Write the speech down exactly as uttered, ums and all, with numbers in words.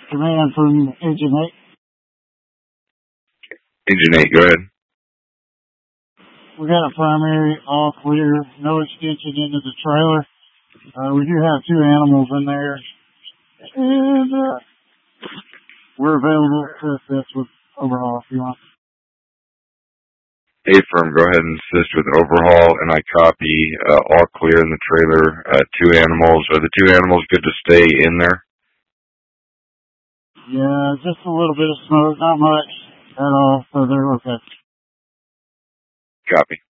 command from Engine eight. Engine eight, go ahead. We got a primary, all clear, no extension into the trailer. Uh, we do have two animals in there. And uh, we're available to assist with overhaul if you want. A-Firm, go ahead and assist with overhaul, and I copy uh, all clear in the trailer, uh, two animals. Are the two animals good to stay in there? Yeah, just a little bit of smoke, not much at all, so they're okay. Copy.